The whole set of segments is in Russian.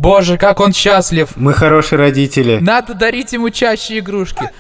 Боже, как он счастлив. Мы хорошие родители. Надо дарить ему чаще игрушки.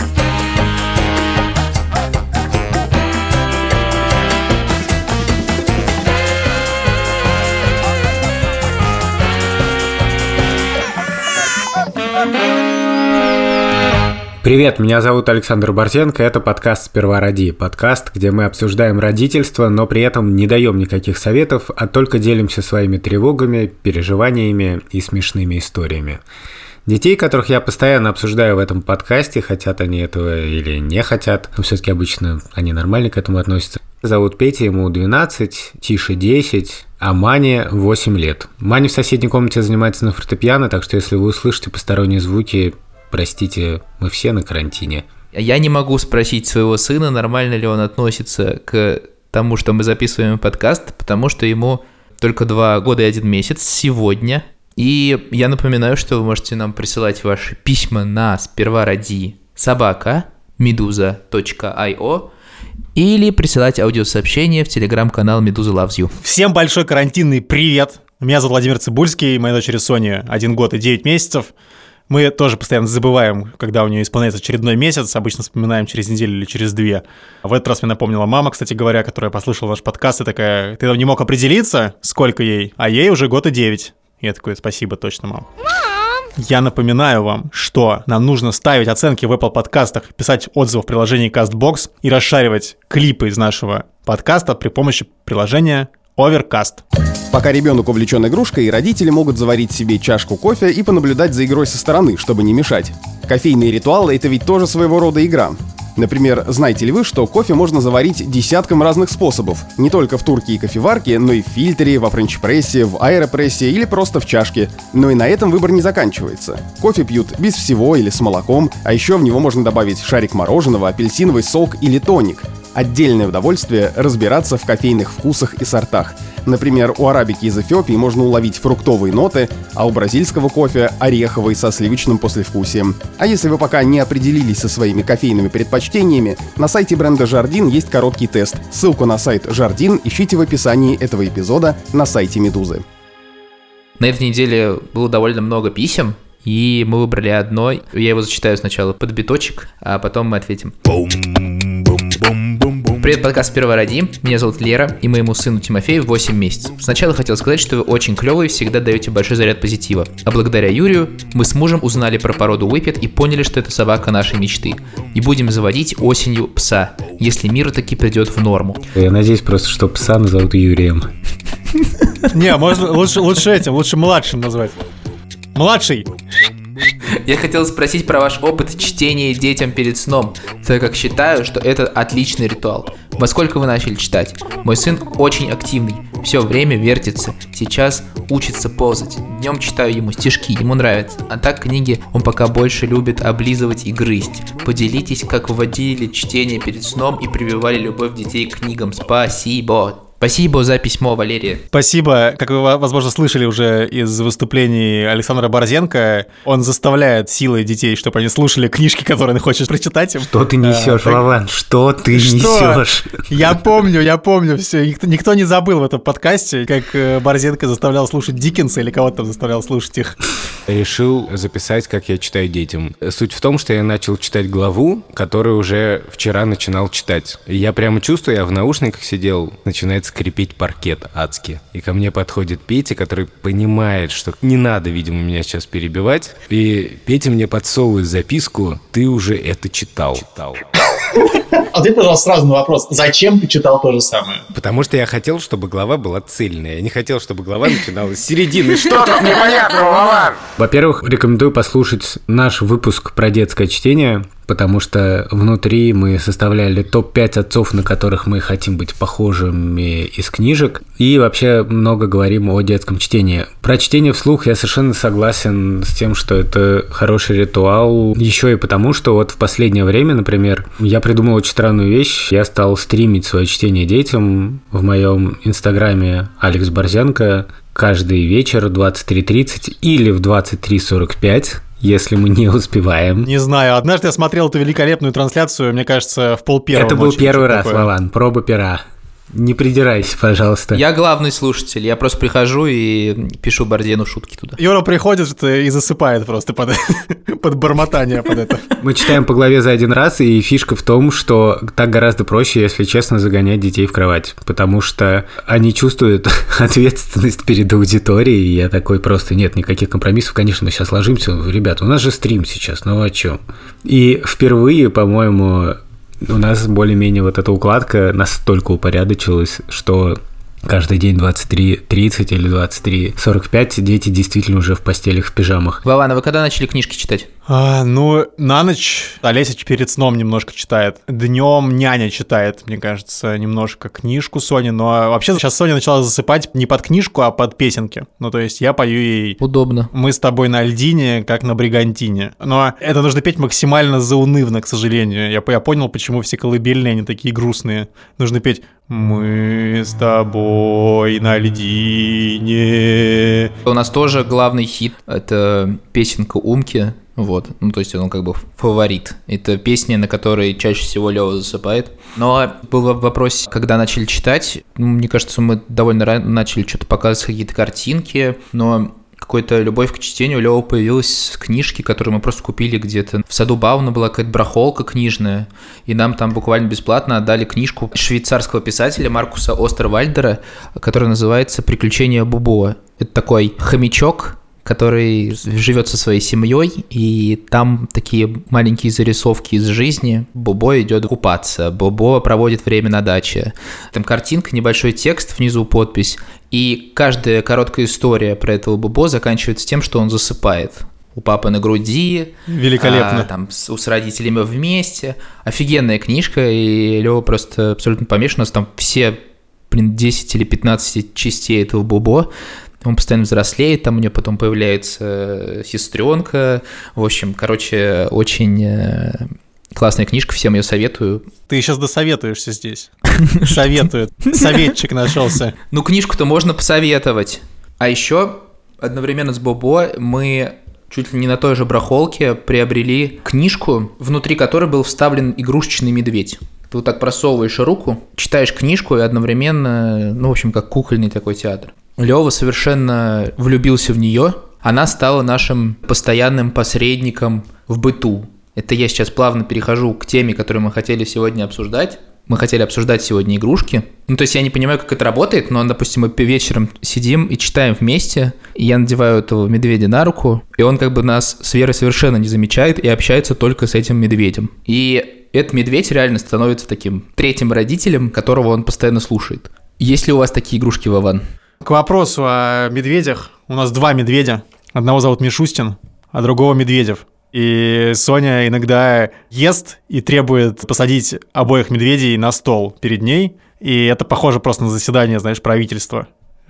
Привет, меня зовут Александр Борзенко, это подкаст «Сперва роди». Подкаст, где мы обсуждаем родительство, но при этом не даем никаких советов, а только делимся своими тревогами, переживаниями и смешными историями. Детей, которых я постоянно обсуждаю в этом подкасте, хотят они этого или не хотят, но все-таки обычно они нормально к этому относятся. Зовут Петя, ему 12, Тише 10, а Мане 8 лет. Маня в соседней комнате занимается на фортепиано, так что если вы услышите посторонние звуки, простите, мы все на карантине. Я не могу спросить своего сына, нормально ли он относится к тому, что мы записываем подкаст, потому что ему только 2 года и 1 месяц сегодня. И я напоминаю, что вы можете нам присылать ваши письма на spervaraди@meduza.io или присылать аудиосообщения в телеграм-канал Meduza Loves You. Всем большой карантинный привет! Меня зовут Владимир Цибульский, моей дочери Соне 1 год и 9 месяцев. Мы тоже постоянно забываем, когда у нее исполняется очередной месяц, обычно вспоминаем через неделю или через 2. В этот раз мне напомнила мама, кстати говоря, которая послушала наш подкаст и такая: ты не мог определиться, сколько ей, а ей уже 1 год и 9. И я такой: спасибо, точно, мам. Я напоминаю вам, что нам нужно ставить оценки в Apple подкастах, писать отзывы в приложении CastBox и расшаривать клипы из нашего подкаста при помощи приложения Overcast. Пока ребенок увлечен игрушкой, родители могут заварить себе чашку кофе и понаблюдать за игрой со стороны, чтобы не мешать. Кофейные ритуалы – это ведь тоже своего рода игра. Например, знаете ли вы, что кофе можно заварить десятком разных способов? Не только в турке и кофеварке, но и в фильтре, во френч-прессе, в аэропрессе или просто в чашке. Но и на этом выбор не заканчивается. Кофе пьют без всего или с молоком, а еще в него можно добавить шарик мороженого, апельсиновый сок или тоник. Отдельное удовольствие разбираться в кофейных вкусах и сортах. Например, у арабики из Эфиопии можно уловить фруктовые ноты, а у бразильского кофе – ореховый со сливочным послевкусием. А если вы пока не определились со своими кофейными предпочтениями, на сайте бренда Jardin есть короткий тест. Ссылку на сайт Jardin ищите в описании этого эпизода на сайте Медузы. На этой неделе было довольно много писем, и мы выбрали одно. Я его зачитаю сначала под биточек, а потом мы ответим. Привет, подкаст «Сперва роди». Меня зовут Лера, и моему сыну Тимофею 8 месяцев. Сначала хотел сказать, что вы очень клевые, всегда даете большой заряд позитива. А благодаря Юрию мы с мужем узнали про породу Whippet и поняли, что это собака нашей мечты. И будем заводить осенью пса, если мир таки придет в норму. Я надеюсь просто, что пса назовут Юрием. Не, можно лучше младшим назвать. Младший! Я хотел спросить про ваш опыт чтения детям перед сном, так как считаю, что это отличный ритуал. Во сколько вы начали читать? Мой сын очень активный, все время вертится, сейчас учится ползать. Днем читаю ему стишки, ему нравится. А так книги он пока больше любит облизывать и грызть. Поделитесь, как вводили чтение перед сном и прививали любовь детей к книгам. Спасибо. Спасибо за письмо, Валерия. Спасибо. Как вы, возможно, слышали уже из выступлений Александра Борзенко, он заставляет силой детей, чтобы они слушали книжки, которые он хочет прочитать им. Что ты несешь, Вован? Что ты несешь? Я помню все. Никто не забыл в этом подкасте, как Борзенко заставлял слушать Диккенса или кого-то там заставлял слушать их. Решил записать, как я читаю детям. Суть в том, что я начал читать главу, которую уже вчера начинал читать. И я прямо чувствую, я в наушниках сидел, начинает скрипеть паркет адски. И ко мне подходит Петя, который понимает, что не надо, видимо, меня сейчас перебивать. И Петя мне подсовывает записку: ты уже это читал. Ответь, пожалуйста, сразу на вопрос. Зачем ты читал то же самое? Потому что я хотел, чтобы глава была цельная. Я не хотел, чтобы глава начиналась с середины. Что тут непонятного, Вован? Во-первых, рекомендую послушать наш выпуск про детское чтение, потому что внутри мы составляли топ-5 отцов, на которых мы хотим быть похожими из книжек, и вообще много говорим о детском чтении. Про чтение вслух я совершенно согласен с тем, что это хороший ритуал, еще и потому, что вот в последнее время, например, я придумал очень странную вещь. Я стал стримить свое чтение детям в моем инстаграме Алекс Борзенко каждый вечер в 23:30 или в 23:45. Если мы не успеваем. Не знаю, однажды я смотрел эту великолепную трансляцию, мне кажется, в 1:30. Это был первый раз, Вован, проба пера. Не придирайся, пожалуйста. Я главный слушатель, я просто прихожу и пишу Бардену шутки туда. Юра приходит и засыпает просто под бормотание под это. Мы читаем по главе за один раз, и фишка в том, что так гораздо проще, если честно, загонять детей в кровать, потому что они чувствуют ответственность перед аудиторией, и я такой просто, нет, никаких компромиссов, конечно, мы сейчас ложимся, ребята, у нас же стрим сейчас, ну о чем? И впервые, по-моему, у нас более-менее вот эта укладка настолько упорядочилась, что каждый день 23:30 или 23:45 дети действительно уже в постелях, в пижамах. Вован, а вы когда начали книжки читать? Ну, на ночь Олеся перед сном немножко читает. Днем няня читает, мне кажется, немножко книжку Сони. Но вообще сейчас Соня начала засыпать не под книжку, а под песенки. Ну, то есть я пою ей... Удобно. Мы с тобой на льдине, как на бригантине. Но это нужно петь максимально заунывно, к сожалению. Я понял, почему все колыбельные, они такие грустные. Нужно петь «Мы с тобой на льдине». У нас тоже главный хит — это песенка Умки. Вот, ну то есть он как бы фаворит. Это песня, на которой чаще всего Лёва засыпает. Но был вопрос, когда начали читать. Мне кажется, мы довольно рано начали что-то показывать, какие-то картинки, но какая-то любовь к чтению у Лёвы появилась с книжки, которую мы просто купили где-то. В саду Бауна была какая-то барахолка книжная, и нам там буквально бесплатно отдали книжку швейцарского писателя Маркуса Остервальдера, которая называется «Приключения Бобо». Это такой хомячок, который живет со своей семьей, и там такие маленькие зарисовки из жизни. Бобо идет купаться, Бобо проводит время на даче. Там картинка, небольшой текст, внизу подпись, и каждая короткая история про этого Бобо заканчивается тем, что он засыпает. У папы на груди. Великолепно. Там с родителями вместе. Офигенная книжка, и Лёва просто абсолютно помешан. У нас там все, 10 или 15 частей этого Бобо. Он постоянно взрослеет, там у него потом появляется сестренка. В общем, короче, очень классная книжка, всем ее советую. Ты сейчас досоветуешься здесь. Советует. Советчик нашелся. Ну, книжку-то можно посоветовать. А еще одновременно с Бобо мы чуть ли не на той же барахолке приобрели книжку, внутри которой был вставлен игрушечный медведь. Ты вот так просовываешь руку, читаешь книжку и одновременно, ну, в общем, как кукольный такой театр. Лёва совершенно влюбился в нее. Она стала нашим постоянным посредником в быту. Это я сейчас плавно перехожу к теме, которую мы хотели сегодня обсуждать. Мы хотели обсуждать сегодня игрушки. Ну, то есть я не понимаю, как это работает, но, допустим, мы вечером сидим и читаем вместе, и я надеваю этого медведя на руку, и он как бы нас с Верой совершенно не замечает и общается только с этим медведем. И этот медведь реально становится таким третьим родителем, которого он постоянно слушает. Есть ли у вас такие игрушки, Вован? К вопросу о медведях. У нас два медведя. Одного зовут Мишустин, а другого Медведев. И Соня иногда ест и требует посадить обоих медведей на стол перед ней. И это похоже просто на заседание, знаешь, правительства.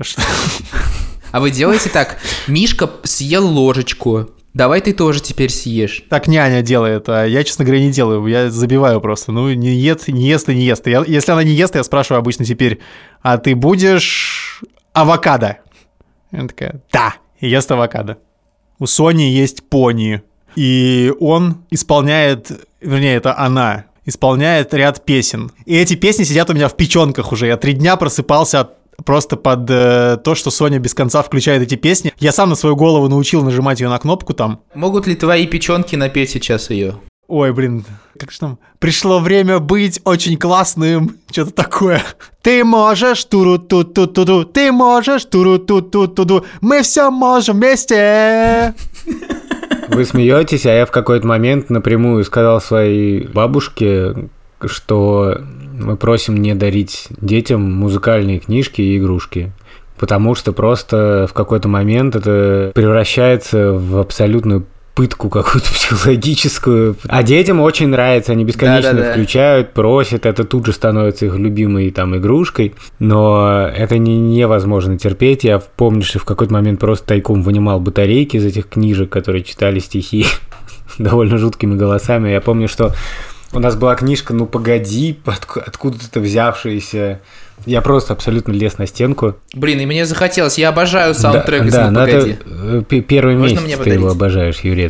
А вы делаете так? Мишка съел ложечку. Давай ты тоже теперь съешь. Так няня делает, а я, честно говоря, не делаю. Я забиваю просто. Ну, не ест и не ест. Если она не ест, я спрашиваю обычно теперь, а ты будешь авокадо? Она такая, да, и ест авокадо. У Сони есть пони. И он исполняет, вернее, это она, исполняет ряд песен. И эти песни сидят у меня в печенках уже. Я 3 дня просыпался просто под то, что Соня без конца включает эти песни. Я сам на свою голову научил нажимать ее на кнопку там. Могут ли твои печенки напеть сейчас ее? Ой, блин, как же там? Пришло время быть очень классным. Что-то такое. Ты можешь, туру-ту-ту-ту-ту. Ты можешь, туру-ту-ту-ту-ту. Мы все можем вместе. Вы смеетесь, а я в какой-то момент напрямую сказал своей бабушке, что мы просим не дарить детям музыкальные книжки и игрушки, потому что просто в какой-то момент это превращается в абсолютную пытку какую-то психологическую. А детям очень нравится, они бесконечно включают, просят, это тут же становится их любимой там игрушкой, но это невозможно терпеть. Я помню, что в какой-то момент просто тайком вынимал батарейки из этих книжек, которые читали стихи довольно жуткими голосами. Я помню, что у нас была книжка «Ну погоди», откуда-то взявшаяся. Я просто абсолютно лез на стенку. Блин, и мне захотелось. Я обожаю саундтрек из «Ну погоди». Первый Можно месяц ты его обожаешь, Юрец.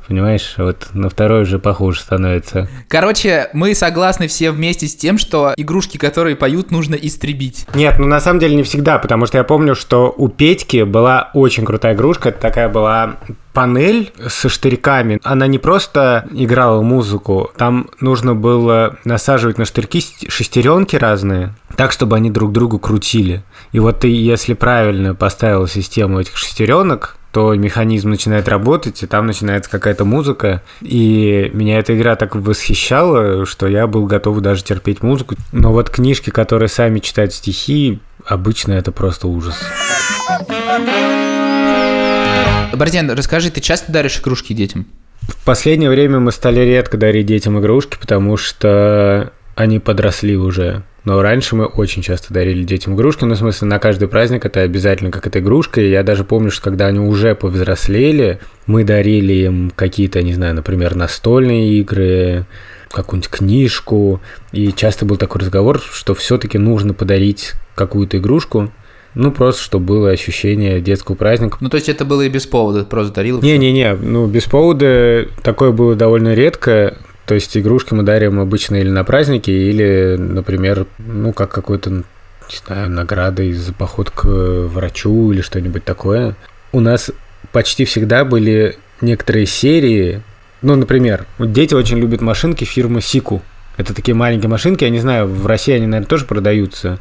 понимаешь? Вот на второй уже похуже становится. Короче, мы согласны все вместе с тем, что игрушки, которые поют, нужно истребить. Нет, ну на самом деле не всегда, потому что я помню, что у Петьки была очень крутая игрушка. Это такая была панель со штырьками. Она не просто играла музыку, там нужно было насаживать на штырьки шестеренки разные, так, чтобы они друг другу крутили. И вот ты, если правильно поставил систему этих шестеренок, то механизм начинает работать, и там начинается какая-то музыка. И меня эта игра так восхищала, что я был готов даже терпеть музыку. Но вот книжки, которые сами читают стихи, обычно это просто ужас. Борзен, расскажи, ты часто даришь игрушки детям? В последнее время мы стали редко дарить детям игрушки, потому что они подросли уже. Но раньше мы очень часто дарили детям игрушки, ну, в смысле, на каждый праздник это обязательно какая-то игрушка, и я даже помню, что когда они уже повзрослели, мы дарили им какие-то, не знаю, например, настольные игры, какую-нибудь книжку, и часто был такой разговор, что все-таки нужно подарить какую-то игрушку, ну, просто, чтобы было ощущение детского праздника. Ну, то есть это было и без повода, просто дарил? Не-не-не, ну, без повода такое было довольно редко. То есть игрушки мы дарим обычно или на праздники, или, например, ну, как какой-то, не знаю, наградой за поход к врачу или что-нибудь такое. У нас почти всегда были некоторые серии. Ну, например, дети очень любят машинки фирмы Сику. Это такие маленькие машинки, я не знаю, в России они, наверное, тоже продаются.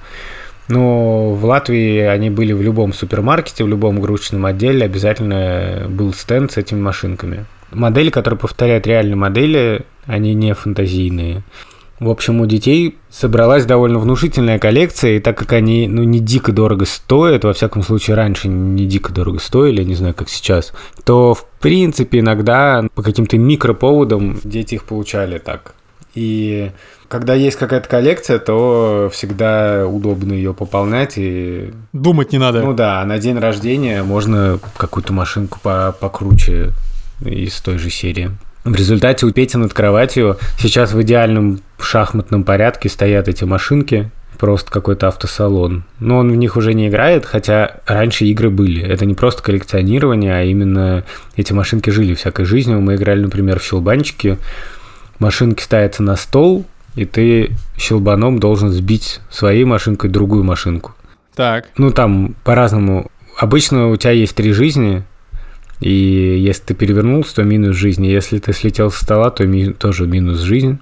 Но в Латвии они были в любом супермаркете, в любом игрушечном отделе обязательно был стенд с этими машинками. Модели, которые повторяют реальные модели, они не фантазийные. В общем, у детей собралась довольно внушительная коллекция, и так как они, ну, не дико дорого стоят, во всяком случае, раньше не дико дорого стоили, не знаю, как сейчас, то, в принципе, иногда по каким-то микроповодам дети их получали так. И когда есть какая-то коллекция, то всегда удобно ее пополнять. И... Думать не надо. Ну да, на день рождения можно какую-то машинку покруче из той же серии. В результате у Пети над кроватью сейчас в идеальном шахматном порядке стоят эти машинки. Просто какой-то автосалон. Но он в них уже не играет, хотя раньше игры были. Это не просто коллекционирование, а именно эти машинки жили всякой жизнью. Мы играли, например, в щелбанчики. Машинки ставятся на стол, и ты щелбаном должен сбить своей машинкой другую машинку. Так. Ну, там по-разному. Обычно у тебя есть 3 жизни, и если ты перевернулся, то минус жизни. Если ты слетел со стола, то тоже минус жизнь.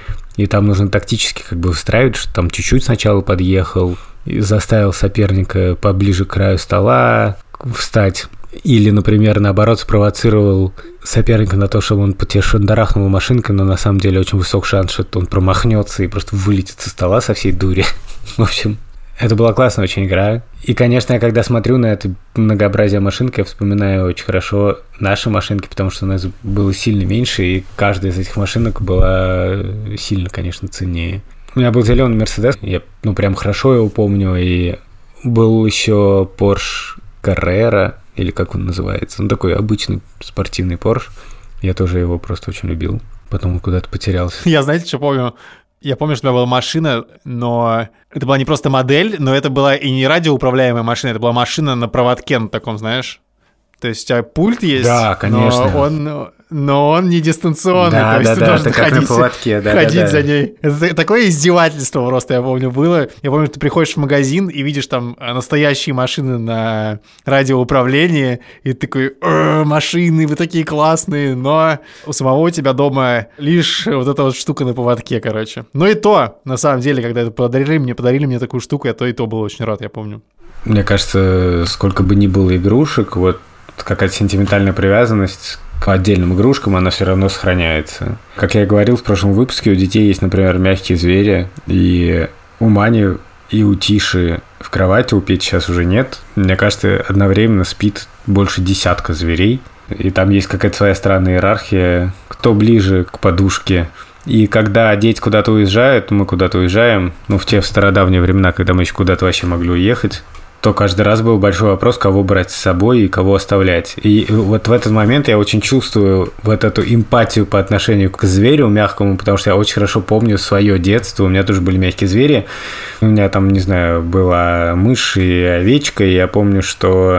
И там нужно тактически как бы выстраивать, что там чуть-чуть сначала подъехал, и заставил соперника поближе к краю стола встать. Или, например, наоборот, спровоцировал соперника на то, чтобы он по тебе шандарахнул машинкой, но на самом деле очень высок шанс, что он промахнется и просто вылетит со стола со всей дури. В общем, это была классная очень игра. И, конечно, я когда смотрю на это многообразие машинок, я вспоминаю очень хорошо наши машинки, потому что у нас было сильно меньше, и каждая из этих машинок была сильно, конечно, ценнее. У меня был зеленый Мерседес, я, прям хорошо его помню, и был еще Porsche Carrera, или как он называется, такой обычный спортивный Porsche. Я тоже его просто очень любил, потом он куда-то потерялся. Я, знаете, что помню? Я помню, что у меня была машина, но это была не просто модель, но это была и не радиоуправляемая машина, это была машина на проводке на таком, знаешь? То есть у тебя пульт есть, да, конечно. но он не дистанционный, да, то есть ты должен как на поводке, ходить за ней. Это такое издевательство просто, я помню, было. Я помню, ты приходишь в магазин и видишь там настоящие машины на радиоуправлении, и ты такой: машины, вы такие классные, но у самого у тебя дома лишь вот эта вот штука на поводке, короче. Но и то, на самом деле, когда это подарили мне такую штуку, я то был очень рад, я помню. Мне кажется, сколько бы ни было игрушек, вот какая-то сентиментальная привязанность к отдельным игрушкам, она все равно сохраняется. Как я и говорил в прошлом выпуске, у детей есть, например, мягкие звери, и у Мани и у Тиши в кровати, у Пети сейчас уже нет. Мне кажется, одновременно спит больше 10 зверей, и там есть какая-то своя странная иерархия, кто ближе к подушке. И когда дети куда-то уезжают, мы куда-то уезжаем, в те стародавние времена, когда мы еще куда-то вообще могли уехать, то каждый раз был большой вопрос, кого брать с собой и кого оставлять. И вот в этот момент я очень чувствую вот эту эмпатию по отношению к зверю мягкому, потому что я очень хорошо помню свое детство, у меня тоже были мягкие звери. У меня там, не знаю, была мышь и овечка, и я помню, что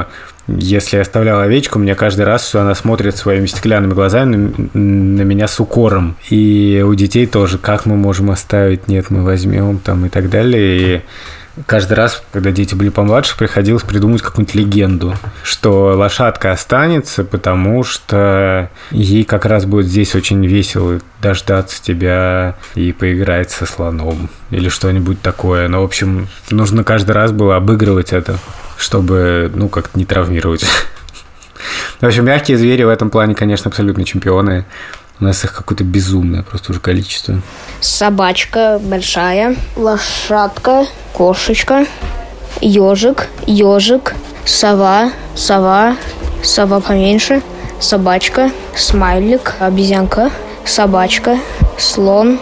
Если я оставлял овечку, мне каждый раз она смотрит своими стеклянными глазами на меня с укором. И у детей тоже, как мы можем оставить, нет, мы возьмем там и так далее. И каждый раз, когда дети были помладше, приходилось придумать какую-нибудь легенду, что лошадка останется, потому что ей как раз будет здесь очень весело дождаться тебя и поиграть со слоном или что-нибудь такое. Но, в общем, нужно каждый раз было обыгрывать это, чтобы, как-то не травмировать. В общем, мягкие звери в этом плане, конечно, абсолютно чемпионы. У нас их какое-то безумное просто уже количество. Собачка большая, лошадка, кошечка, ежик, сова, сова поменьше, собачка, смайлик, обезьянка, собачка, слон,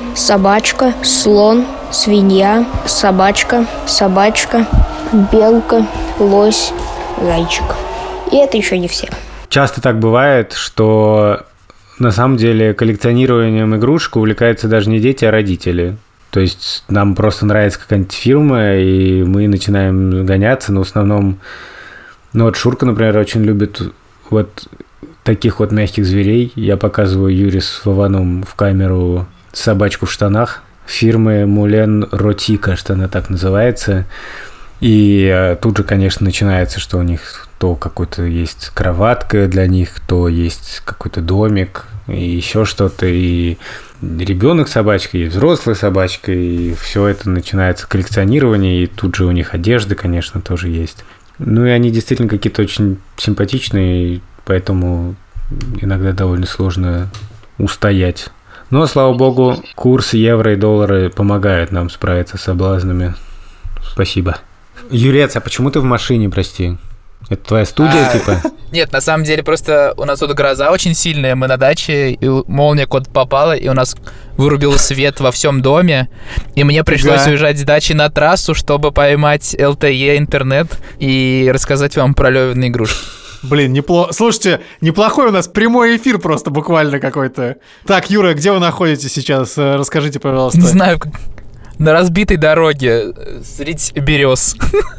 свинья, собачка, белка, лось, зайчик. И это еще не все. Часто так бывает, что на самом деле коллекционированием игрушек увлекаются даже не дети, а родители. То есть нам просто нравится какая-нибудь фирма, и мы начинаем гоняться, но в основном... Шурка, например, очень любит вот таких вот мягких зверей. Я показываю Юре с Вованом в камеру собачку в штанах фирмы Мулен Роти, кажется, она так называется. И тут же, конечно, начинается, что у них то какой-то есть кроватка для них, то есть какой-то домик, и еще что-то, и ребенок собачка, и взрослая собачка, и все это начинается коллекционирование, и тут же у них одежда, конечно, тоже есть. И они действительно какие-то очень симпатичные, поэтому иногда довольно сложно устоять. Но, слава богу, курс евро и доллара помогают нам справиться с соблазнами. Спасибо. Юрец, а почему ты в машине, прости? Это твоя студия, типа? Нет, на самом деле просто у нас тут гроза очень сильная, мы на даче, и молния куда-то попала, и у нас вырубил свет во всем доме, и мне пришлось уезжать с дачи на трассу, чтобы поймать LTE интернет и рассказать вам про Лёвины игрушки. Блин, неплохо. Слушайте, неплохой у нас прямой эфир просто буквально какой-то. Так, Юра, где вы находитесь сейчас? Расскажите, пожалуйста. Не знаю, на разбитой дороге среди берез.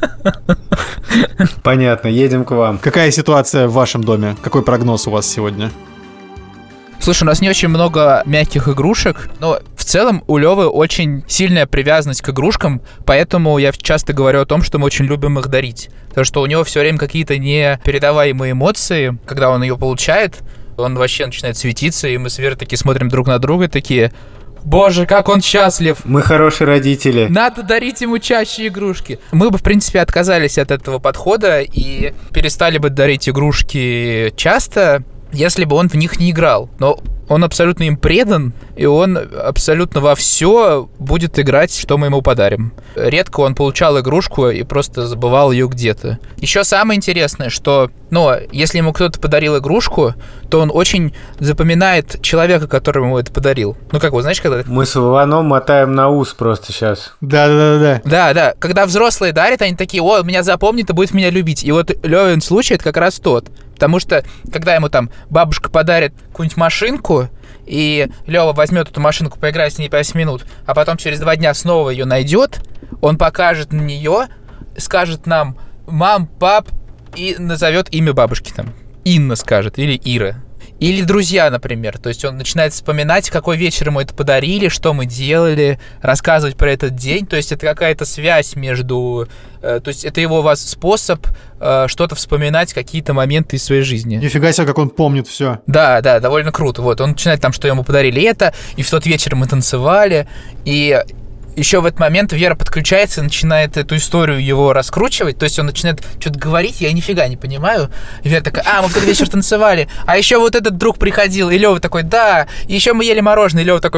Понятно, едем к вам. Какая ситуация в вашем доме? Какой прогноз у вас сегодня? Слушай, у нас не очень много мягких игрушек, но в целом у Лёвы очень сильная привязанность к игрушкам, поэтому я часто говорю о том, что мы очень любим их дарить. Потому что у него все время какие-то непередаваемые эмоции, когда он ее получает, он вообще начинает светиться, и мы с Верой такие смотрим друг на друга, такие: боже, как он счастлив! Мы хорошие родители. Надо дарить ему чаще игрушки. Мы бы, в принципе, отказались от этого подхода и перестали бы дарить игрушки часто, если бы он в них не играл. Но он абсолютно им предан, и он абсолютно во все будет играть, что мы ему подарим. Редко он получал игрушку и просто забывал ее где-то. Еще самое интересное, что, если ему кто-то подарил игрушку, то он очень запоминает человека, который ему это подарил. Знаешь, когда... Мы с Вованом мотаем на ус просто сейчас. Да. Да. Когда взрослые дарят, они такие: о, меня запомнит и будет меня любить. И вот Лёвин случай — это как раз тот. Потому что, когда ему там бабушка подарит какую-нибудь машинку, и Лёва возьмет эту машинку, поиграет с ней 5 минут, а потом через 2 дня снова ее найдет, он покажет на нее, скажет нам: мам, пап, и назовет имя бабушки там. Инна скажет, или Ира. Или друзья, например. То есть он начинает вспоминать, в какой вечер ему это подарили, что мы делали, рассказывать про этот день. То есть это какая-то связь между... То есть это его способ что-то вспоминать, какие-то моменты из своей жизни. Нифига себе, как он помнит все. Да, довольно круто. Вот, он начинает там, что ему подарили это, и в тот вечер мы танцевали, и... Еще в этот момент Вера подключается и начинает эту историю его раскручивать. То есть он начинает что-то говорить, я нифига не понимаю. И Вера такая: мы в тот вечер танцевали. А еще вот этот друг приходил. И Лёва такой: да. И еще мы ели мороженое. И Лёва такой: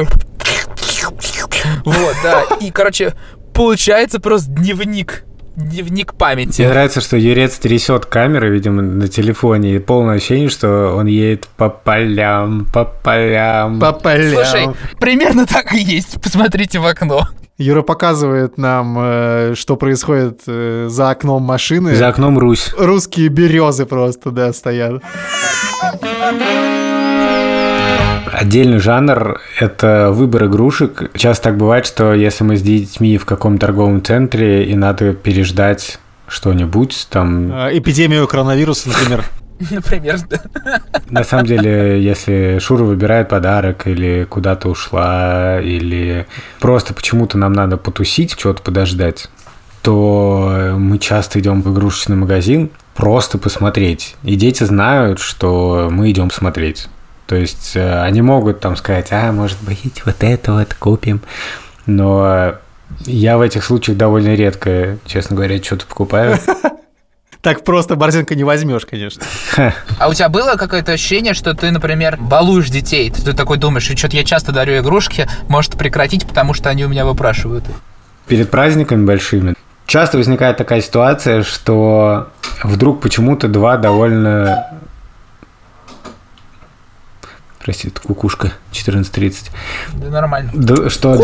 вот, да. И, получается просто дневник памяти. Мне нравится, что Юрец трясет камеры, видимо, на телефоне, и полное ощущение, что он едет по полям. Слушай, примерно так и есть. Посмотрите в окно. Юра показывает нам, что происходит за окном машины. За окном Русь. Русские березы просто, да, стоят. Отдельный жанр – это выбор игрушек. Часто так бывает, что если мы с детьми в каком-то торговом центре и надо переждать что-нибудь там. Эпидемию коронавируса, например. Например, да. На самом деле, если Шура выбирает подарок или куда-то ушла, или просто почему-то нам надо потусить, чего-то подождать, то мы часто идем в игрушечный магазин просто посмотреть. И дети знают, что мы идем посмотреть. То есть они могут там сказать, может быть, вот это вот купим. Но я в этих случаях довольно редко, честно говоря, что-то покупаю. Так просто Борзенко не возьмешь, конечно. А у тебя было какое-то ощущение, что ты, например, балуешь детей? Ты такой думаешь, что-то я часто дарю игрушки, может прекратить, потому что они у меня выпрашивают. Перед праздниками большими часто возникает такая ситуация, что вдруг почему-то два довольно... Прости, это кукушка, 14:30. Да нормально. Что...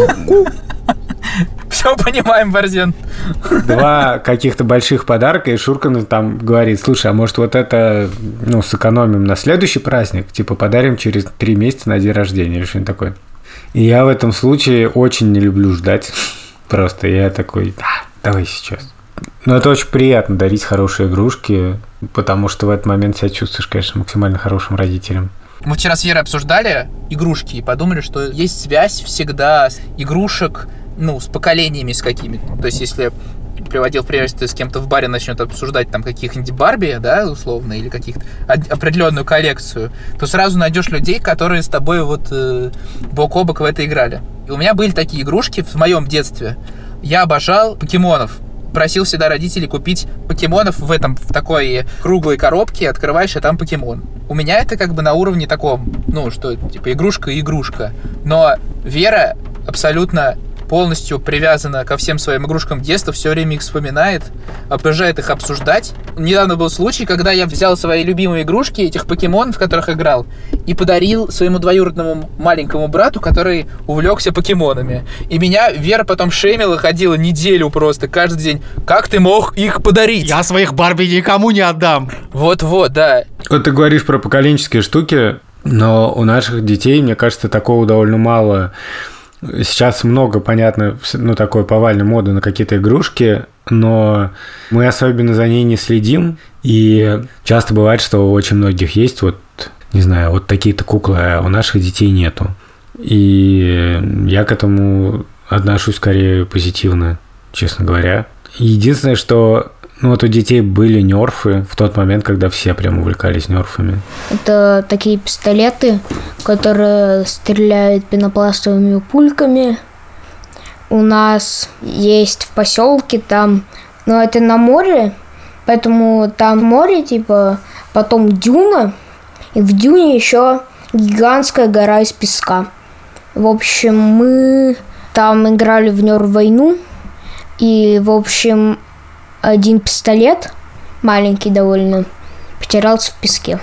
Все понимаем, Борзен. Два каких-то больших подарка, и Шурка там говорит, слушай, а может вот это, сэкономим на следующий праздник, типа подарим через 3 месяца на день рождения или что-нибудь такое. И я в этом случае очень не люблю ждать. Просто я такой, давай сейчас. Но это очень приятно дарить хорошие игрушки, потому что в этот момент себя чувствуешь, конечно, максимально хорошим родителем. Мы вчера с Верой обсуждали игрушки и подумали, что есть связь всегда игрушек, с поколениями с какими-то. То есть, если приводил в пример, если ты с кем-то в баре начнет обсуждать там каких-нибудь Барби, да, условно, или каких-то определенную коллекцию, то сразу найдешь людей, которые с тобой бок о бок в это играли. И у меня были такие игрушки в моем детстве. Я обожал покемонов. Просил всегда родителей купить покемонов в такой круглой коробке, открываешь, а там покемон. У меня это как бы на уровне таком, что типа игрушка и игрушка. Но Вера абсолютно полностью привязана ко всем своим игрушкам детства, все время их вспоминает, обожает их обсуждать. Недавно был случай, когда я взял свои любимые игрушки, этих покемонов, в которых играл, и подарил своему двоюродному маленькому брату, который увлекся покемонами. И меня Вера потом шеймила, ходила неделю просто, каждый день. Как ты мог их подарить? Я своих Барби никому не отдам. Вот-вот, да. Вот ты говоришь про поколенческие штуки, но у наших детей, мне кажется, такого довольно мало. Сейчас много, понятно, такой повальной моды на какие-то игрушки, но мы особенно за ней не следим. И часто бывает, что у очень многих есть такие-то куклы, а у наших детей нету. И я к этому отношусь скорее позитивно, честно говоря. Единственное, что у детей были нерфы в тот момент, когда все прям увлекались нерфами. Это такие пистолеты, которые стреляют пенопластовыми пульками. У нас есть в поселке там, это на море, поэтому там море, потом дюна, и в дюне еще гигантская гора из песка. В общем, мы там играли в Нёр-войну, и, в общем, один пистолет, маленький довольно, потерялся в песке.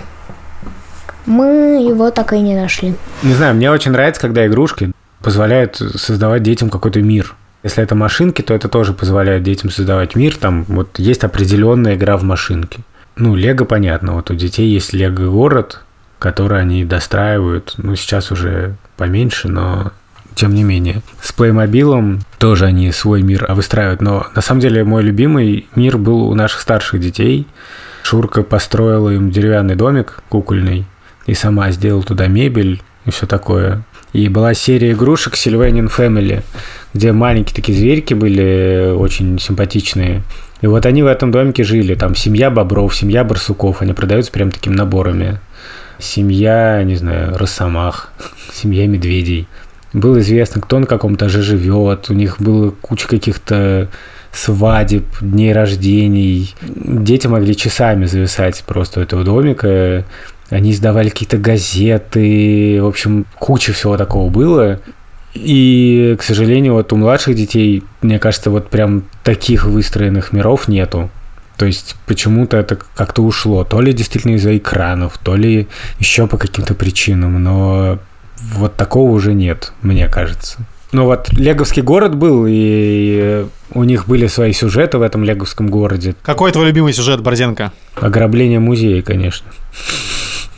Мы его так и не нашли. Не знаю, мне очень нравится, когда игрушки позволяют создавать детям какой-то мир. Если это машинки, то это тоже позволяет детям создавать мир. Там есть определенная игра в машинки. Лего понятно. У детей есть Лего-город, который они достраивают. Сейчас уже поменьше, но... Тем не менее, с Playmobil'ом тоже они свой мир выстраивают. Но на самом деле мой любимый мир был у наших старших детей. Шурка построила им деревянный домик кукольный и сама сделала туда мебель и все такое. И была серия игрушек Sylvanian Family, где маленькие такие зверьки были очень симпатичные. И они в этом домике жили. Там семья бобров, семья барсуков. Они продаются прям такими наборами. Семья, не знаю, росомах, семья медведей. Было известно, кто на каком этаже живет. У них было куча каких-то свадеб, дней рождений. Дети могли часами зависать просто у этого домика. Они издавали какие-то газеты. В общем, куча всего такого было. И, к сожалению, у младших детей, мне кажется, прям таких выстроенных миров нету. То есть почему-то это как-то ушло. То ли действительно из-за экранов, то ли еще по каким-то причинам. Но... такого уже нет, мне кажется. Леговский город был, и у них были свои сюжеты в этом Леговском городе. Какой твой любимый сюжет, Борзенко? Ограбление музея, конечно.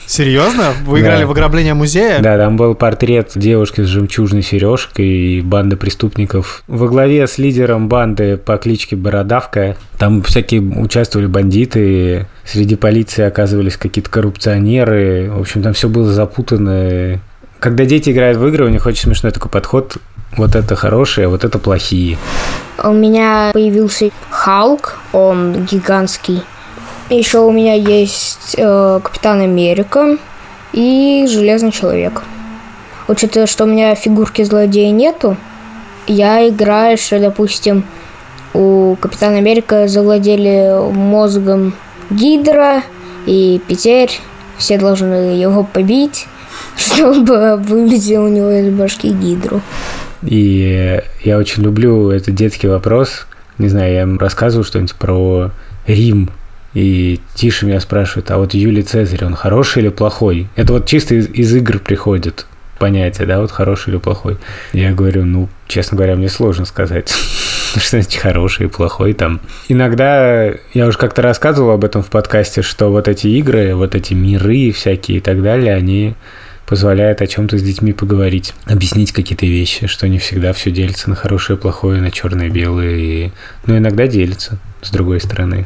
Серьезно? Вы Да. играли в ограбление музея? Да, там был портрет девушки с жемчужной сережкой и банда преступников. Во главе с лидером банды по кличке Бородавка. Там всякие участвовали бандиты, среди полиции оказывались какие-то коррупционеры. В общем, там все было запутано. Когда дети играют в игры, у них очень смешной такой подход. Вот это хорошие, а вот это плохие. У меня появился Халк, он гигантский. Еще у меня есть Капитан Америка и Железный Человек. Учитывая, что у меня фигурки злодея нету, я играю, что, допустим, у Капитана Америка завладели мозгом Гидра и Петер. Все должны его побить, чтобы выбить у него из башки Гидру. И я очень люблю этот детский вопрос. Не знаю, я им рассказываю что-нибудь про Рим. И Тиша меня спрашивает, а вот Юлий Цезарь, он хороший или плохой? Это вот чисто из игр приходит понятие, да, вот хороший или плохой. Я говорю, ну, честно говоря, мне сложно сказать, что значит хороший и плохой там. Иногда, я уже как-то рассказывал об этом в подкасте, что вот эти игры, вот эти миры всякие и так далее, они позволяют о чем-то с детьми поговорить, объяснить какие-то вещи, что не всегда все делится на хорошее, плохое, на черное, белое, но иногда делится, с другой стороны.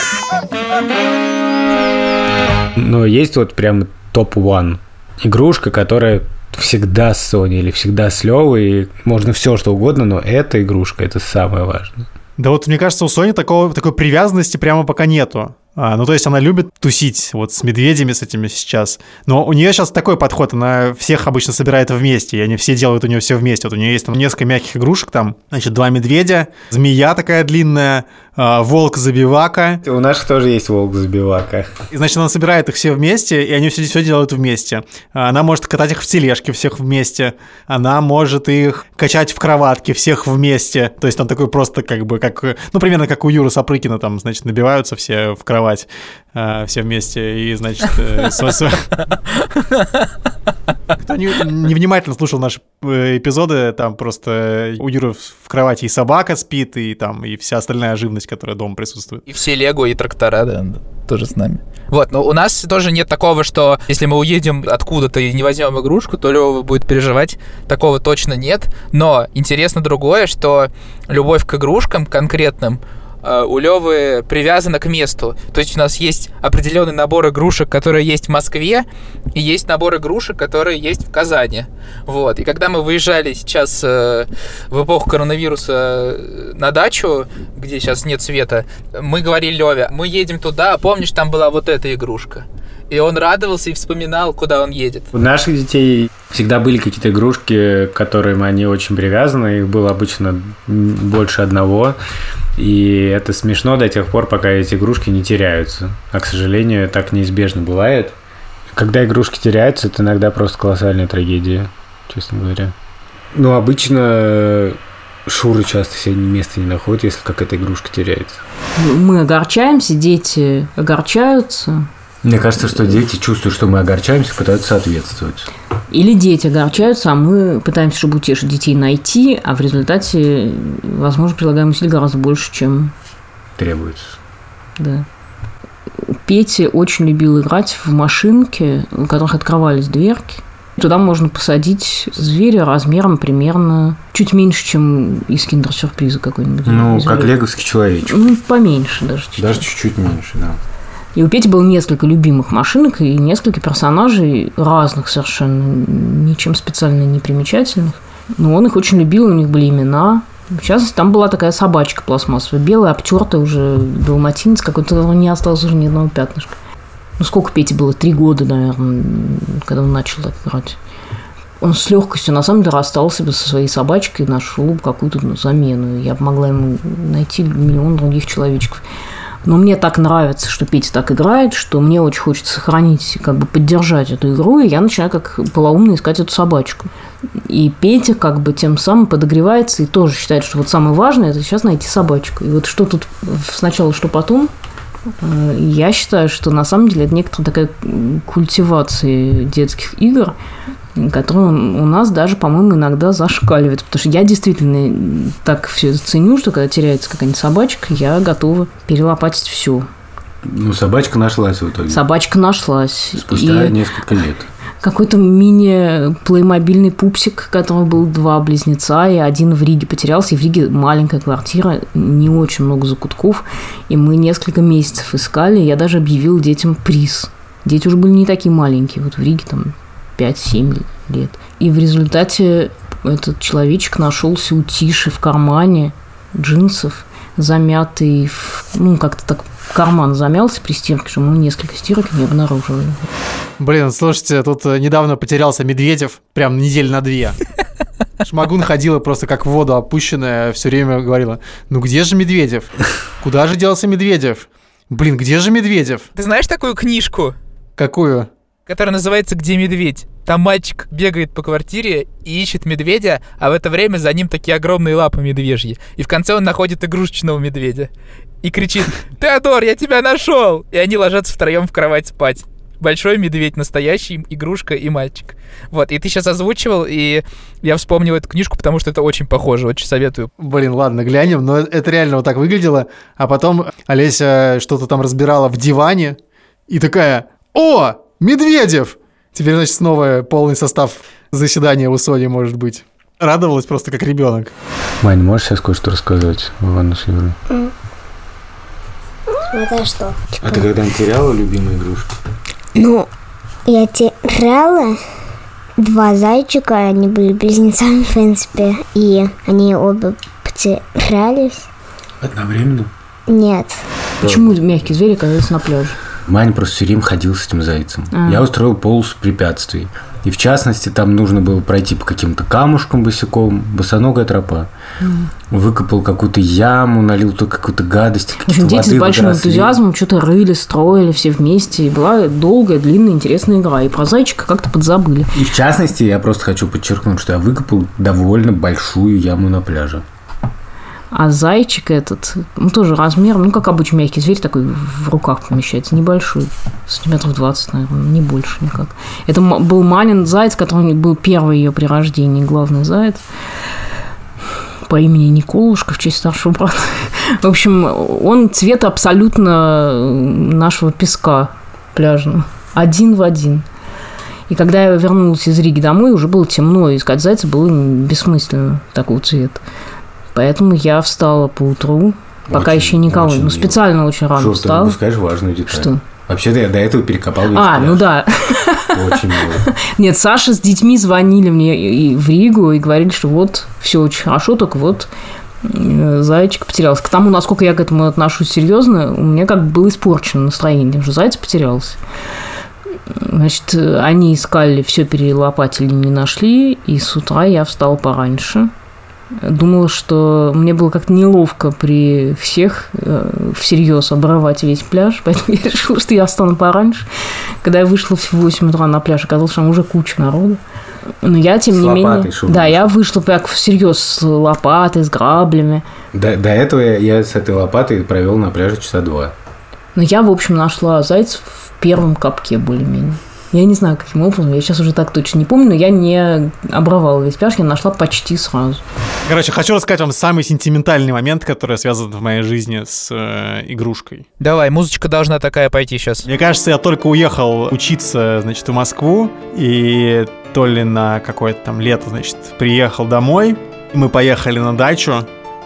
Но есть вот прям топ-1 игрушка, которая всегда с Соней или всегда с Левой, и можно все что угодно, но эта игрушка, это самое важное. Да вот мне кажется, у Сони такой привязанности прямо пока нету. Ну, то есть она любит тусить вот с медведями с этими сейчас. Но у нее сейчас такой подход, она всех обычно собирает вместе, и они все делают у нее все вместе. Вот у нее есть там несколько мягких игрушек, там, значит, 2 медведя, змея такая длинная, волк-забивака. У нас тоже есть волк-забивака. И, значит, она собирает их все вместе, и они все делают вместе. Она может катать их в тележке всех вместе. Она может их качать в кроватке всех вместе. То есть там такой просто ну, примерно как у Юры Сапрыкина, там, значит, набиваются все в кровать все вместе, и, значит... Кто невнимательно слушал наши эпизоды, там просто у Юры в кровати и собака спит, и там и вся остальная живность, которая дома присутствует. И все Лего и трактора, да, тоже с нами. Вот, но у нас тоже нет такого, что если мы уедем откуда-то и не возьмем игрушку, то Лёва будет переживать. Такого точно нет. Но интересно другое, что любовь к игрушкам конкретным у Лёвы привязана к месту. То есть у нас есть определенный набор игрушек, которые есть в Москве, и есть набор игрушек, которые есть в Казани. Вот. И когда мы выезжали сейчас в эпоху коронавируса на дачу, где сейчас нет света, мы говорили Лёве, мы едем туда, а помнишь, там была вот эта игрушка? И он радовался и вспоминал, куда он едет. У наших детей всегда были какие-то игрушки, к которым они очень привязаны. Их было обычно больше одного. И это смешно до тех пор, пока эти игрушки не теряются. А, к сожалению, так неизбежно бывает. Когда игрушки теряются, это иногда просто колоссальная трагедия, честно говоря. Ну, обычно Шура часто себе места не находит, если какая-то игрушка теряется. Мы огорчаемся, дети огорчаются. Мне кажется, что дети чувствуют, что мы огорчаемся, пытаются соответствовать. Или дети огорчаются, а мы пытаемся, чтобы утешить детей, найти, а в результате, возможно, прилагаем усилий гораздо больше, чем требуется. Да. Петя очень любил играть в машинки, у которых открывались дверки. Туда можно посадить зверя размером примерно чуть меньше, чем из киндер-сюрприза какой-нибудь. Ну, как леговский человечек. Ну, поменьше даже чуть-чуть. Даже чуть-чуть меньше, да. И у Пети было несколько любимых машинок и несколько персонажей разных совершенно, ничем специально не примечательных. Но он их очень любил, у них были имена. В частности, там была такая собачка пластмассовая, белая, обтертая уже, далматинец какой-то, не осталось уже ни одного пятнышка. Ну, сколько Пете было? 3 года, наверное, когда он начал так играть. Он с легкостью, на самом деле, расстался бы со своей собачкой и нашел какую-то замену. Я могла ему найти миллион других человечков. Но мне так нравится, что Петя так играет, что мне очень хочется сохранить, как бы поддержать эту игру, и я начинаю как полоумно искать эту собачку. И Петя как бы тем самым подогревается и тоже считает, что вот самое важное – это сейчас найти собачку. И вот что тут сначала, что потом, я считаю, что на самом деле это некоторая такая культивация детских игр, которая у нас даже, по-моему, иногда зашкаливает. Потому что я действительно так все это ценю, что когда теряется какая-нибудь собачка, я готова перелопатить все. Ну, собачка нашлась в итоге. Собачка нашлась. Спустя несколько лет. Какой-то мини-плеймобильный пупсик, у которого был 2 близнеца, и один в Риге потерялся. И в Риге маленькая квартира, не очень много закутков. И мы несколько месяцев искали. Я даже объявил детям приз. Дети уже были не такие маленькие. Вот в Риге там 5-7 лет. И в результате этот человечек нашелся у Тиши в кармане джинсов, замятый, как-то так карман замялся при стирке, что мы несколько стирок не обнаружили. Блин, слушайте, тут недавно потерялся Медведев, прям недель на 2. Шмагун ходила просто как в воду опущенная, все время говорила: ну где же Медведев? Куда же делся Медведев? Блин, где же Медведев? Ты знаешь такую книжку? Какую? Которая называется «Где медведь?». Там мальчик бегает по квартире и ищет медведя, а в это время за ним такие огромные лапы медвежьи. И в конце он находит игрушечного медведя. И кричит: «Теодор, я тебя нашел!» И они ложатся втроем в кровать спать. Большой медведь, настоящий, игрушка и мальчик. Вот, и ты сейчас озвучивал, и я вспомнил эту книжку, потому что это очень похоже, очень советую. Блин, ладно, глянем, но это реально вот так выглядело. А потом Олеся что-то там разбирала в диване и такая: «О, Медведев!» Теперь, значит, снова полный состав заседания у Сони может быть. Радовалась просто как ребенок. Мань, можешь сейчас кое-что рассказать в ванну с Юрой? Это что? А ты когда-нибудь теряла любимую игрушку? Ну, я теряла 2 зайчика, они были близнецами, в принципе, и они оба потерялись. Одновременно? Нет. Почему мягкие звери оказались на пляже? Маня просто все время ходил с этим зайцем. Я устроил полосу препятствий. И в частности, там нужно было пройти по каким-то камушкам босиком, босоногая тропа. Выкопал какую-то яму, налил туда какую-то гадость. В общем, дети с большим энтузиазмом что-то рыли, строили все вместе. И была долгая, длинная, интересная игра. И про зайчика как-то подзабыли. И в частности, я просто хочу подчеркнуть, что я выкопал довольно большую яму на пляже. А зайчик этот, тоже размером, как обычный мягкий зверь, такой в руках помещается, небольшой, сантиметров 20, наверное, не больше никак. Это был Манин заяц, который был первый ее при рождении, главный заяц, по имени Николушка, в честь старшего брата. В общем, он цвета абсолютно нашего песка пляжного, один в один. И когда я вернулась из Риги домой, уже было темно, и искать зайца было бессмысленно такого цвета. Поэтому я встала поутру, пока еще никого. Специально очень рано встала. Ты упускаешь важную деталь. Что? Вообще-то я до этого перекопал весь пляж. Ну да. Очень много. Нет, Саша с детьми звонили мне и в Ригу и говорили, что вот, все очень хорошо, только вот зайчик потерялся. К тому, насколько я к этому отношусь серьезно, у меня как бы было испорчено настроение, потому что заяц потерялся. Значит, они искали, все перелопатили, не нашли, и с утра я встала пораньше. Думала, что мне было как-то неловко при всех всерьез обрывать весь пляж, поэтому я решила, что я встану пораньше. Когда я вышла в 8 утра на пляж, оказалось, что там уже куча народу. Но я, тем не менее... Да, я вышла так всерьез с лопатой, с граблями. До этого я с этой лопатой провел на пляже часа 2. Но я, в общем, нашла зайца в первом капке более-менее. Я не знаю, каким образом, я сейчас уже так точно не помню, но я не обрывала весь пляж, я нашла почти сразу. Короче, хочу рассказать вам самый сентиментальный момент, который связан в моей жизни с игрушкой. Давай, музычка должна такая пойти сейчас. Мне кажется, я только уехал учиться, значит, в Москву, и то ли на какое-то там лето, значит, приехал домой, мы поехали на дачу,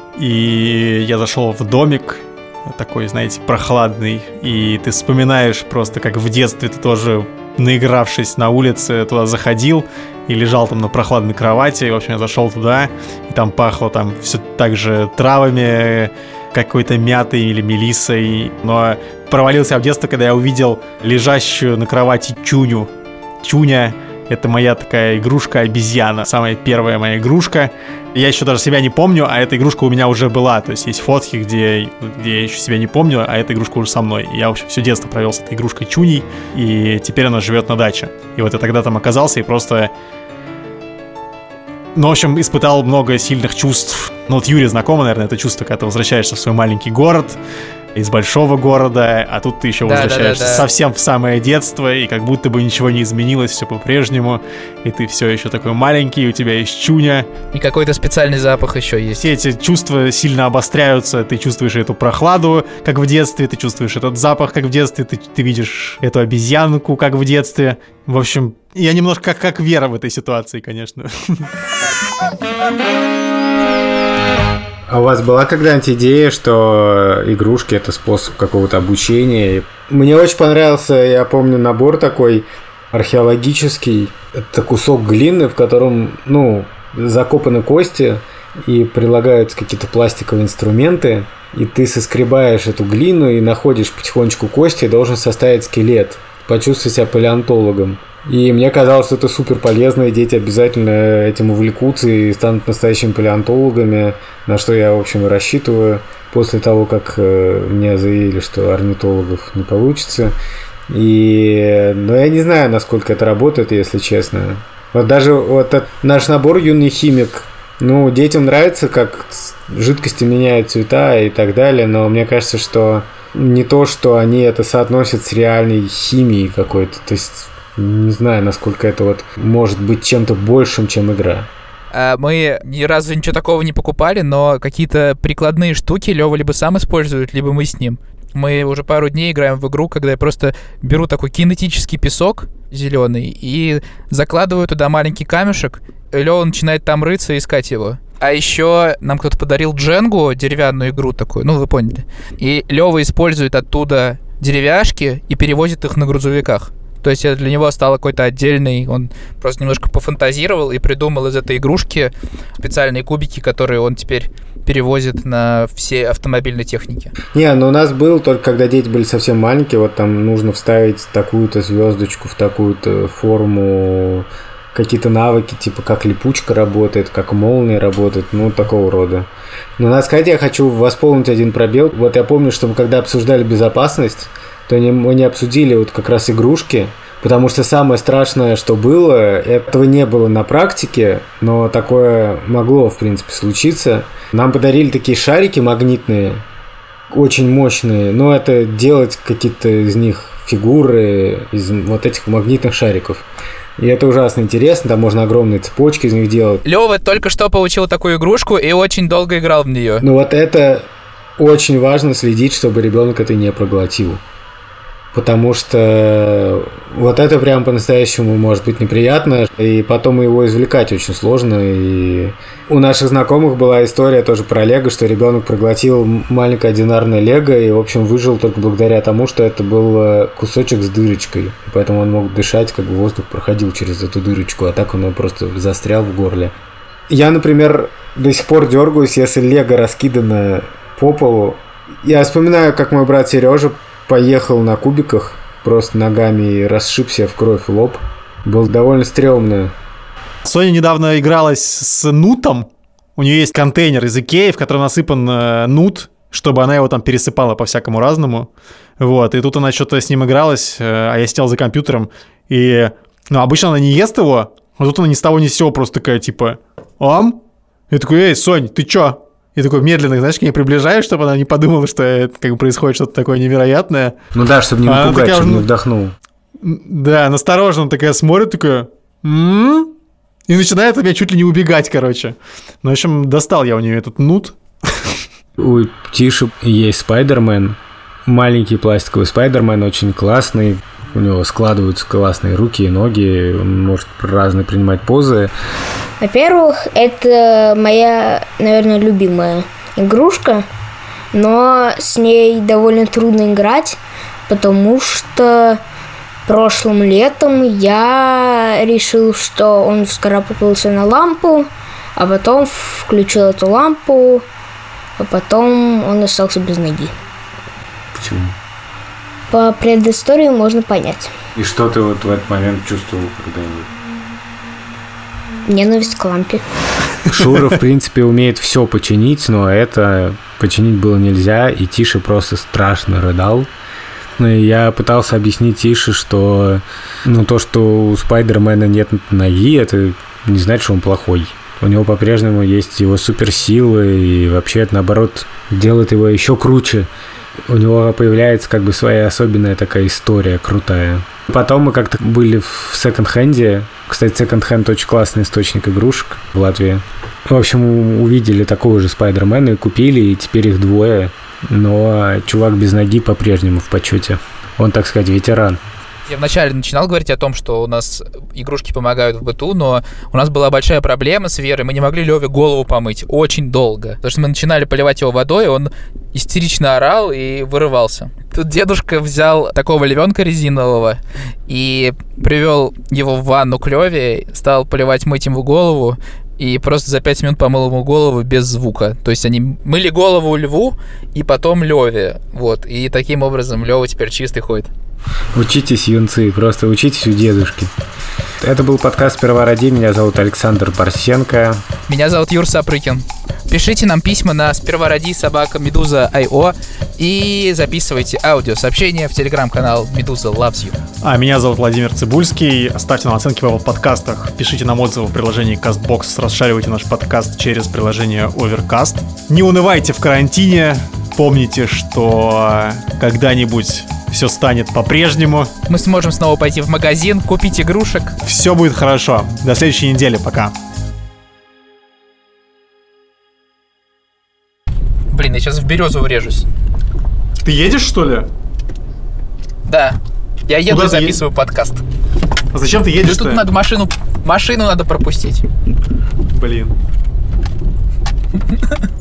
и я зашел в домик, такой, знаете, прохладный, и ты вспоминаешь просто, как в детстве ты тоже, наигравшись на улице, туда заходил и лежал там на прохладной кровати. В общем, я зашел туда, и там пахло там все так же травами, какой-то мятой или мелиссой. Но провалился я в детство, когда я увидел лежащую на кровати Чуню. Чуня — это моя такая игрушка-обезьяна, самая первая моя игрушка. Я еще даже себя не помню, а эта игрушка у меня уже была. То есть есть фотки, где я еще себя не помню, а эта игрушка уже со мной. И я, в общем, все детство провел с этой игрушкой Чуней, и теперь она живет на даче. И вот я тогда там оказался и просто... Ну, в общем, испытал много сильных чувств. Ну, вот Юре знакомо, наверное, это чувство, когда ты возвращаешься в свой маленький город, из большого города, а тут ты еще возвращаешься совсем в самое детство, и как будто бы ничего не изменилось, все по-прежнему, и ты все еще такой маленький, у тебя есть чуня. И какой-то специальный запах еще есть. Все эти чувства сильно обостряются, ты чувствуешь эту прохладу, как в детстве, ты чувствуешь этот запах, как в детстве, ты видишь эту обезьянку, как в детстве. В общем, я немножко как Вера в этой ситуации, конечно. А у вас была когда-нибудь идея, что игрушки — это способ какого-то обучения? Мне очень понравился, я помню, набор такой археологический. Это кусок глины, в котором, закопаны кости, и прилагаются какие-то пластиковые инструменты, и ты соскребаешь эту глину и находишь потихонечку кости, и должен составить скелет. Почувствуй себя палеонтологом. И мне казалось, что это супер полезно, и дети обязательно этим увлекутся и станут настоящими палеонтологами, на что я, в общем, и рассчитываю после того, как мне заявили, что орнитологов не получится. Но я не знаю, насколько это работает, если честно. Вот даже наш набор «Юный химик», детям нравится, как жидкости меняют цвета и так далее, но мне кажется, что не то, что они это соотносят с реальной химией какой-то, то есть не знаю, насколько это может быть чем-то большим, чем игра. Мы ни разу ничего такого не покупали, но какие-то прикладные штуки Лёва либо сам использует, либо мы с ним. Мы уже пару дней играем в игру, когда я просто беру такой кинетический песок зеленый и закладываю туда маленький камешек, и Лёва начинает там рыться и искать его. А еще нам кто-то подарил Дженгу, деревянную игру такую, вы поняли. И Лёва использует оттуда деревяшки и перевозит их на грузовиках. То есть это для него стало какой-то отдельный, он просто немножко пофантазировал и придумал из этой игрушки специальные кубики, которые он теперь перевозит на все автомобильные техники. У нас был только когда дети были совсем маленькие, там нужно вставить такую-то звездочку в такую-то форму, какие-то навыки, типа как липучка работает, как молния работает, такого рода. Но надо сказать, я хочу восполнить один пробел. Я помню, что мы когда обсуждали безопасность, то мы не обсудили как раз игрушки, потому что самое страшное, что было, этого не было на практике, но такое могло, в принципе, случиться. Нам подарили такие шарики магнитные, очень мощные, но это делать какие-то из них фигуры, из этих магнитных шариков. И это ужасно интересно, там можно огромные цепочки из них делать. Лёва только что получил такую игрушку и очень долго играл в нее. Это очень важно следить, чтобы ребенок это не проглотил. Потому что это прям по-настоящему может быть неприятно, и потом его извлекать очень сложно. И у наших знакомых была история тоже про лего, что ребенок проглотил маленькое одинарное лего и, в общем, выжил только благодаря тому, что это был кусочек с дырочкой. Поэтому он мог дышать, воздух проходил через эту дырочку, а так он просто застрял в горле. Я, например, до сих пор дергаюсь, если лего раскидано по полу. Я вспоминаю, как мой брат Сережа поехал на кубиках просто ногами и расшибся в кровь лоб. Было довольно стрёмно. Соня недавно игралась с нутом. У нее есть контейнер из Икеи, в котором насыпан нут, чтобы она его там пересыпала по-всякому разному. И тут она что-то с ним игралась, а я сидел за компьютером. И, обычно она не ест его, а тут она ни с того ни с сего просто такая, типа, «Ам?» Я такой, «Эй, Сонь, ты чё?» И такой медленно, к ней приближаюсь, чтобы она не подумала, что это происходит что-то такое невероятное. Чтобы не напугать, чтобы не вдохнул. Да, настороженно такая смотрит, такая... И начинает от меня чуть ли не убегать, короче. В общем, достал я у нее этот нут. У Тиши есть Спайдермен. Маленький пластиковый Спайдермен, очень классный. У него складываются классные руки и ноги. Он может разные принимать позы. Во-первых, это моя, наверное, любимая игрушка, но с ней довольно трудно играть, потому что прошлым летом я решил, что он вскарабкался на лампу, а потом включил эту лампу, а потом он остался без ноги. Почему? По предыстории можно понять. И что ты в этот момент чувствовал когда-нибудь? Ненависть к лампе. Шура, в принципе, умеет все починить, но это починить было нельзя, и Тиша просто страшно рыдал. И я пытался объяснить Тише, что то, что у Спайдермена нет ноги, это не значит, что он плохой. У него по-прежнему есть его суперсилы, и вообще это, наоборот, делает его еще круче. у него появляется как бы своя особенная такая история крутая. Потом мы как-то были в секонд-хенде. Кстати, секонд-хенд очень классный источник игрушек в Латвии. В общем, увидели такого же Спайдермена и купили, и теперь их двое. Но чувак без ноги по-прежнему в почете. Он, так сказать, ветеран. Я вначале начинал говорить о том, что у нас игрушки помогают в быту, но у нас была большая проблема с Верой. Мы не могли Леве голову помыть очень долго. Потому что мы начинали поливать его водой, он истерично орал и вырывался. Тут дедушка взял такого львенка резинового и привел его в ванну к Леве, стал поливать, мыть ему голову, и просто за 5 минут помыл ему голову без звука. То есть они мыли голову льву и потом Леве. Вот. И таким образом Лева теперь чистый ходит. Учитесь, юнцы, просто учитесь у дедушки. Это был подкаст «Сперва роди». Меня зовут Александр Парсенко. Меня зовут Юр Сапрыкин. Пишите нам письма на спервароди@meduza.io и записывайте аудиосообщения в телеграм-канал Meduza Loves You. А меня зовут Владимир Цибульский. Ставьте нам оценки в Apple подкастах, пишите нам отзывы в приложении CastBox, расшаривайте наш подкаст через приложение Overcast. Не унывайте в карантине. Помните, что когда-нибудь все станет по-прежнему. Мы сможем снова пойти в магазин, купить игрушек. Все будет хорошо. До следующей недели. Пока. Блин, я сейчас в березу врежусь. Ты едешь, что ли? Да. Я еду Куда и записываю подкаст. А зачем ты едешь? Тут надо машину надо пропустить. Блин.